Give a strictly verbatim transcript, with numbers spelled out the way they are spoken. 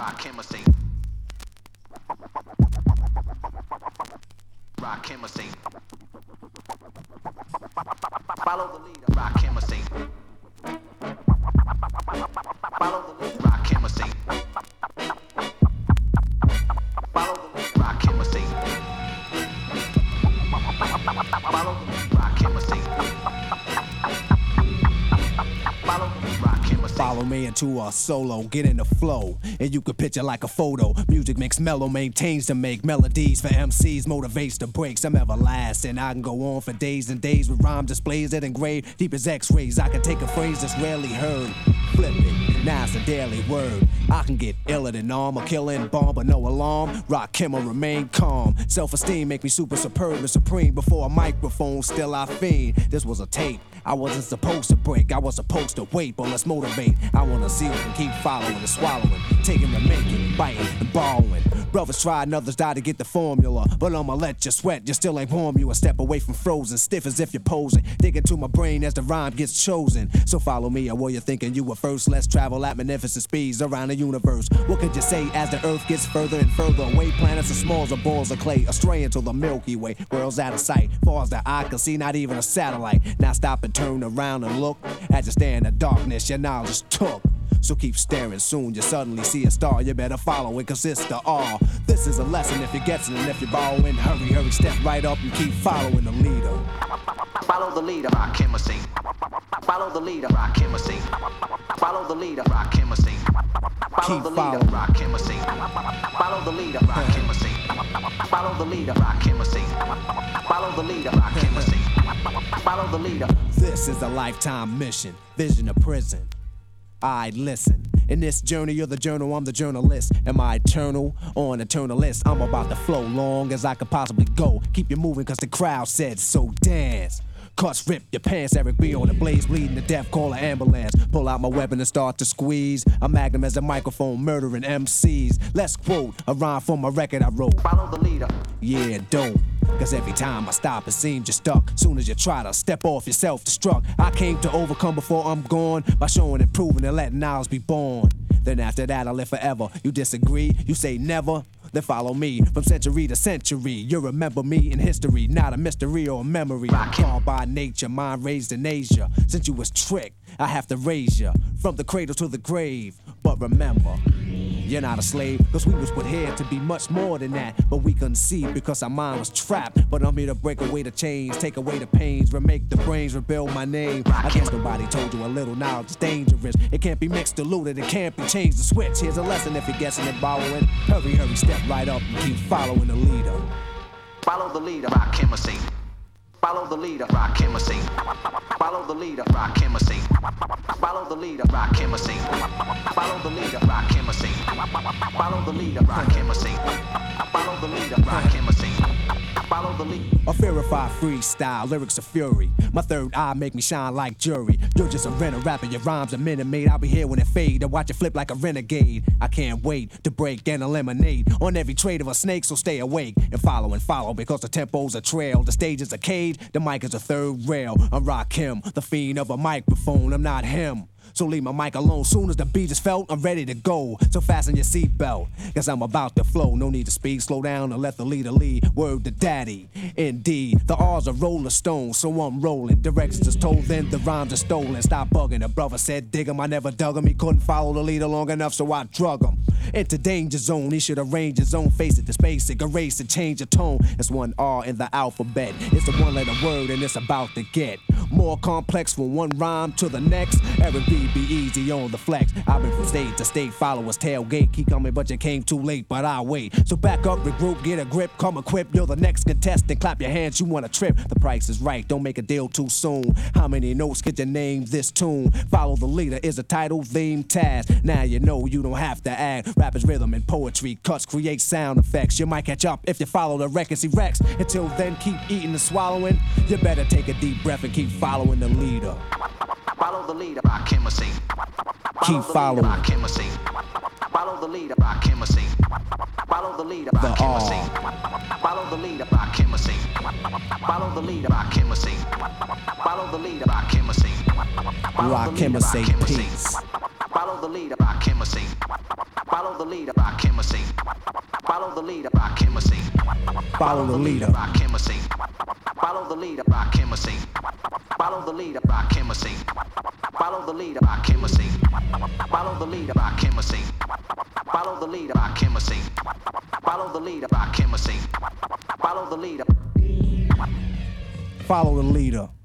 rock chemistry. Rock chemistry. Follow the leader. Rock chemistry. Follow the leader. Rock chemistry. Follow the leader. Rock chemistry. Follow the leader. Rock chemistry. Follow the leader. Rock chemistry. Follow me into a solo, get in the flow, and you can picture like a photo. Music makes mellow, maintains to make melodies for M Cs, motivates to breaks. I'm everlasting. I can go on for days and days with rhyme displays that engrave deep as X-rays. I can take a phrase that's rarely heard, flip it. Now it's a daily word. I can get iller than armor, killing bomb, but no alarm. Rock him or remain calm. Self-esteem make me super superb and supreme. Before a microphone, still I fiend. This was a tape. I wasn't supposed to break. I was supposed to wait, but let's motivate. I wanna see it and keep following and swallowing, taking and making, biting and borrowing. Brothers tried and others died to get the formula, but I'ma let you sweat. You still ain't warm. You a step away from frozen, stiff as if you're posing. Dig into my brain as the rhyme gets chosen. So follow me, or were you thinking you were first? Let's travel at magnificent speeds around the universe. What could you say as the earth gets further and further away? Planets are small as balls of clay, astray until the Milky Way. World's out of sight, far as the eye can see, not even a satellite. Now stop and turn around and look. As you stare in the darkness, your knowledge took. So keep staring, soon you suddenly see a star. You better follow it, cause it's the R. This is a lesson if you're guessing, and if you're borrowing, hurry, hurry, step right up and keep following the leader. Follow the leader, rock chemistry. Follow the leader, rock chemistry. Follow the leader, rock chemistry. Follow the leader, rock chemistry. Follow the leader, rock chemistry. Follow the leader, rock chemistry. Follow the leader, rock chemistry. Follow the leader. This is a lifetime mission, vision of prison. I'd listen. In this journey, you're the journal, I'm the journalist. Am I eternal or an eternalist? I'm about to flow long as I could possibly go. Keep you moving cause the crowd said so. Dance. Cuts rip your pants, Eric B on the blaze, bleeding to death, call an ambulance. Pull out my weapon and start to squeeze. A magnum as a microphone, murdering M Cs. Let's quote a rhyme from a record I wrote. Follow the leader. Yeah, don't. Cause every time I stop, it seems you're stuck. Soon as you try to step off, you're self-destruct. I came to overcome before I'm gone by showing and proving and letting ours be born. Then after that, I live forever. You disagree? You say never? Then follow me from century to century. You remember me in history, not a mystery or a memory. I'm called by nature, mind raised in Asia. Since you was tricked, I have to raise you from the cradle to the grave. But remember, you're not a slave, cause we was put here to be much more than that. But we couldn't see because our mind was trapped. But I'm here to break away the chains, take away the pains, remake the brains, rebuild my name. I guess nobody told you a little knowledge is dangerous. It can't be mixed, diluted, it can't be changed. The switch, here's a lesson if you're guessing and borrowing. Hurry, hurry, step right up and keep following the leader. Follow the leader, rock chemistry. Follow the leader, rock chemistry. Follow the leader, rock chemistry. Follow the leader, rock chemistry. Follow the leader, rock chemistry. Follow the leader, rock chemistry. Follow the leader, rock chemistry. Follow the leader. A verified freestyle, lyrics of fury. My third eye make me shine like jury. You're just a renter rapper, your rhymes a minute made. I'll be here when it fade, I watch it flip like a renegade. I can't wait to break and eliminate on every trade of a snake, so stay awake and follow and follow because the tempo's a trail, the stage is a cage, the mic is a third rail. I'm Rakim, the fiend of a microphone, I'm not him. So leave my mic alone. Soon as the beat is felt, I'm ready to go. So fasten your seatbelt, cause I'm about to flow. No need to speed, slow down and let the leader lead. Word to daddy, indeed. The R's are roller stones, so I'm rolling. Directions is told, then the rhymes are stolen. Stop bugging, the brother said dig him. I never dug him, he couldn't follow the leader long enough, so I drug him. Into danger zone, he should arrange his own. Face it, this basic, erase it, change the tone. It's one R in the alphabet. It's a one letter word and it's about to get more complex from one rhyme to the next. Eric B, be easy on the flex. I've been from state to state, followers tailgate. Keep coming, but you came too late, but I'll wait. So back up, regroup, get a grip, come equipped. You're the next contestant, clap your hands, you want a trip. The price is right, don't make a deal too soon. How many notes could you name this tune? Follow the leader is a title, theme, task. Now you know you don't have to act. Rap is rhythm and poetry, cuts create sound effects. You might catch up if you follow the records he wrecks. Until then, keep eating and swallowing. You better take a deep breath and keep following the leader. Follow the leader, rock chemistry. Keep following. Rock chemistry. Follow the leader, rock chemistry. Follow the leader, rock chemistry. Follow the leader, rock chemistry. Follow the leader, rock chemistry. Follow the leader, rock chemistry. Rock chemistry, peace. Follow the leader, rock chemistry. Follow the the leader, rock chemistry. Follow the leader, rock chemistry. Follow the leader. Rock chemistry. Follow the leader, rock chemistry. Follow the leader, rock chemistry. Follow the leader, rock chemistry. Follow the leader, rock chemistry. Follow the leader, rock chemistry. Follow the leader, rock chemistry. Follow the leader. Follow the leader.